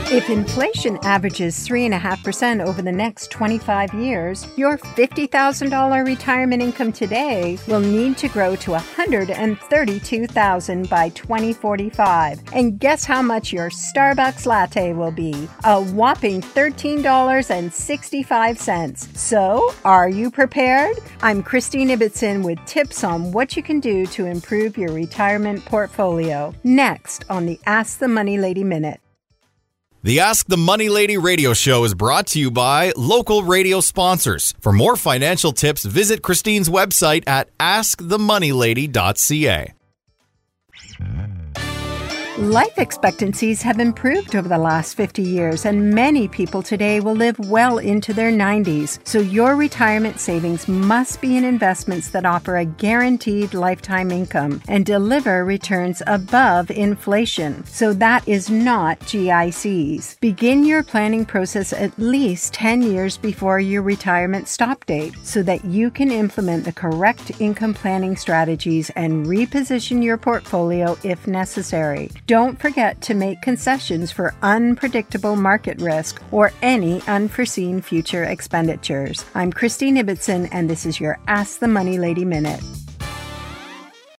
If inflation averages 3.5% over the next 25 years, your $50,000 retirement income today will need to grow to $132,000 by 2045. And guess how much your Starbucks latte will be? A whopping $13.65. So, are you prepared? I'm Christine Ibbotson with tips on what you can do to improve your retirement portfolio. Next on the Ask the Money Lady Minute. The Ask the Money Lady radio show is brought to you by local radio sponsors. For more financial tips, visit Christine's website at askthemoneylady.ca. Life expectancies have improved over the last 50 years, and many people today will live well into their 90s. So your retirement savings must be in investments that offer a guaranteed lifetime income and deliver returns above inflation. So that is not GICs. Begin your planning process at least 10 years before your retirement stop date so that you can implement the correct income planning strategies and reposition your portfolio if necessary. Don't forget to make concessions for unpredictable market risk or any unforeseen future expenditures. I'm Christine Ibbotson, and this is your Ask the Money Lady Minute.